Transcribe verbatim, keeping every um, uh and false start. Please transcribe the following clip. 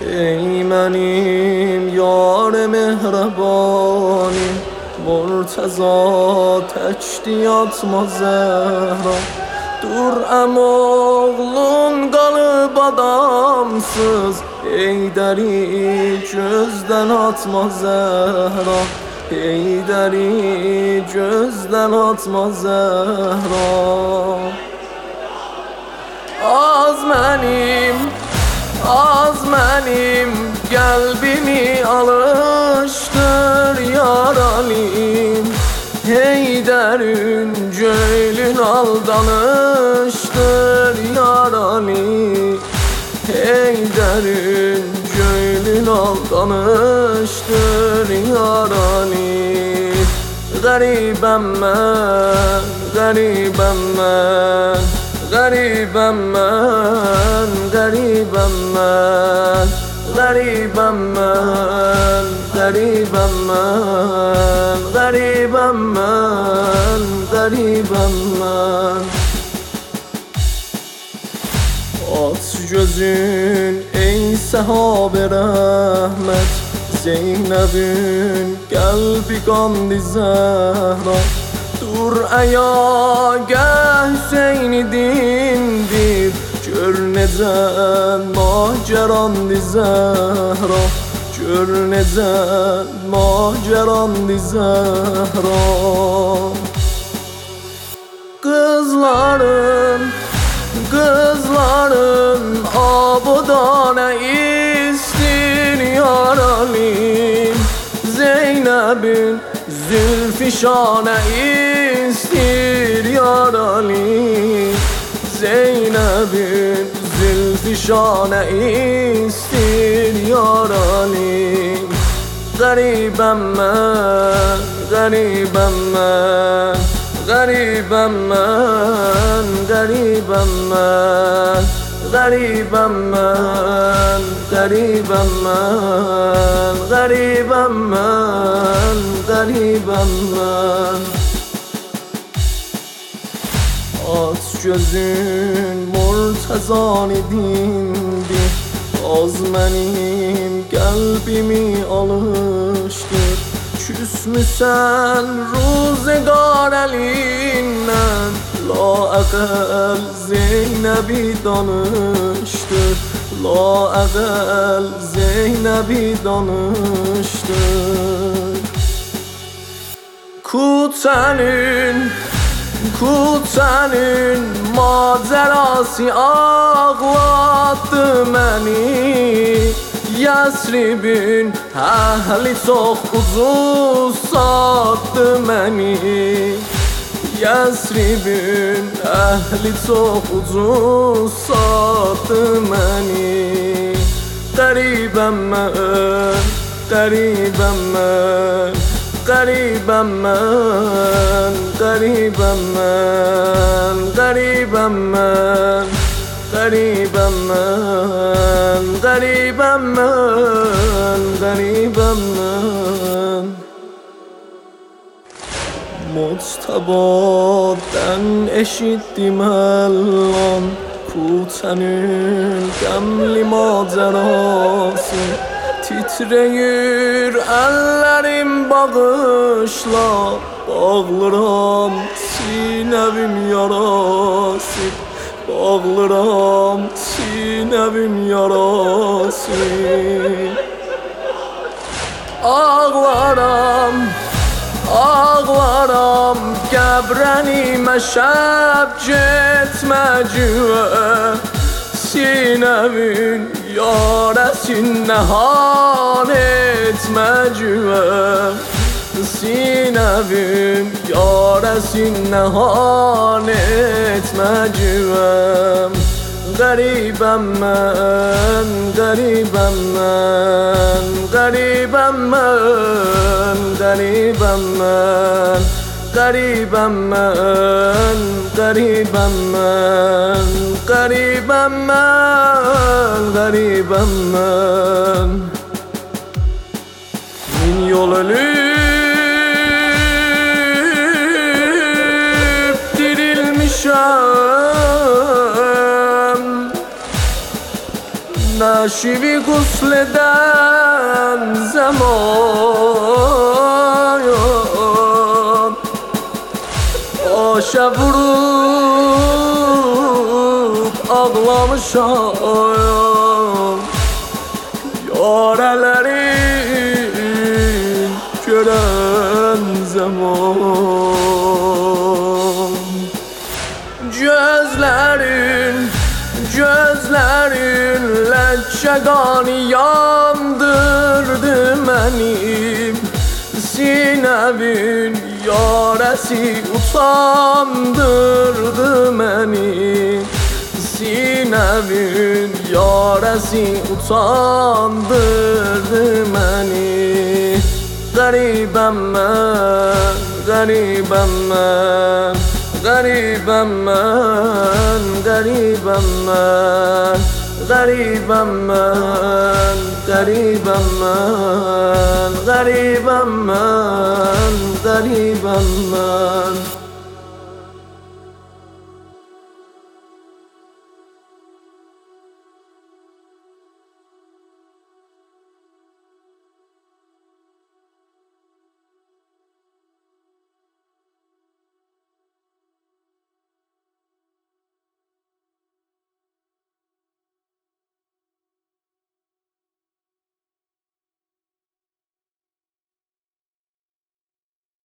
ey benim yar mehrebanim, Murteza təkdi yatma Zəhra. Dur əm oğlun qalıb adamsız, Heydəri gözdən atma Zəhra, Heydəri gözdən atma Zəhra. Az mənim, az mənim qəlbimi alışdır yar alim, Heydərin göylün aldanışdır yar alim, Heydərin göylün aldanışdır yar alim. Qəribəm mən, qəribəm mən, Qəribəm mən, qəribəm mən, qəribəm mən, qəribəm mən, qəribəm mən, qəribəm mən. Aç gözün ey səhabə rəhmət, Zeynəbin qəlbi qandı Zəhra. Dur əya gəh Hüseyni dindir, gör necə macərandı Zəhra, gör necə macərandı Zəhra. Qızların, qızların abudanə istir yar alim, Zeynəbin zülfişanə istir yar alim, Zeynəbin zülfişanə istir yar alim. Qəribəm mən, qəribəm mən, qəribəm mən, qəribəm mən, qəribəm mən, qəribəm mən, qəribəm mən, qəribəm mən. Aç gözün Murtezanı dindir, az mənim qəlbimi alışdır. Küsmüsən ruzigar əlindən, laəqəl Zeynəbi danışdır, laəqəl Zeynəbi danışdır. Kutsənin, kutsənin macərası ağlatdı məni, Yəsribin əhli çox ucuz satdı məni, Yəsribin əhli çox ucuz satdı məni. Qəribəm mən, qəribəm mən, qəribəm mən, qəribəm mən, qəribəm mən, qəribəm mən, qəribəm mən, qəribəm mən. Moctabadan eşitdim əllan, Kutsənin qəmli macərası. Titrəyir əllərim bağışla, bağlıram sinəvim yarası, bağlıram sinəvim yarası. Ağlaram, ağlaram qəbrənimə şəb getmə cüvə, Sinəvin yarəsin nəhan etmə cüvə, Sinəvin yarəsin nəhan etmə cüvə. Qəribəm mən, qəribəm mən, qəribəm mən, qəribəm mən, qəribəm mən, qəribəm mən, qəribəm mən, qəribəm mən. Min yol ölüb dirilmişəm, نشیوی گسلeden zaman Aşa vurup ağlamışam Yarelerin gören zaman Gözlerin, gözlerin leçegani yandırdı benim Sinevin yaresi utandırdı beni Sinevin yaresi utandırdı beni Garibem ben, garibem ben Garibem ben, garibem ben Garibem ben, garibem ben Garibem ben, garibem ben